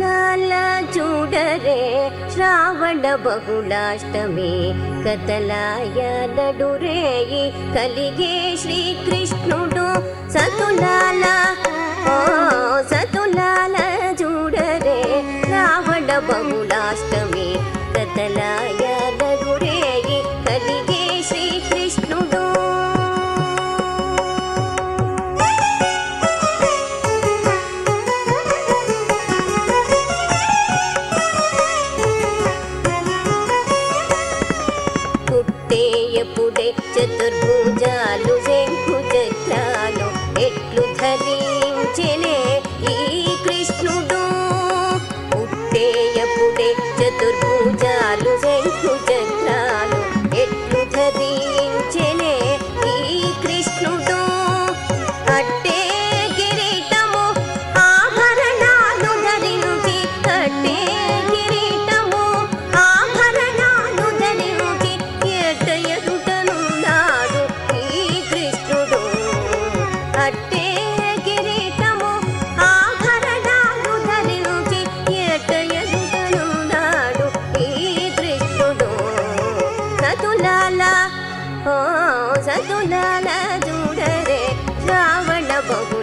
సతులాల చూడరే శ్రావణ బహుళాష్టమి కతలాయ నడురేయి కలిగే శ్రీకృష్ణుడు సతులాల సతులాల చూడరే శ్రావణ బహుళాష్టమి కతలాయ నడురేయి కలిగే శ్రీకృష్ణుడు పుట్టేయపుడే చతుర్భుజాలు శంఖు చక్రాలు ఎట్లు ధరించెనే ఈ కృష్ణుడు పుట్టేయపుడే చతుర్భుజాలు శంఖు చక్రాలు ఎట్లు ధరించెనే ఈ కృష్ణుడు అట్టే కిరీటము ఆభరణాలు ధరించి అట్టే కిరీటము ఆభరణాలు ధరించి ఎట్టయగుటనున్నాడు ఈ కృష్ణుడు అట్టే కిరీటము ఆభరణాలు ధరించి ఎట్టయగుటనున్నాడు ఈ కృష్ణుడు సతులాల సతులాల చూడరే శ్రావణ బహు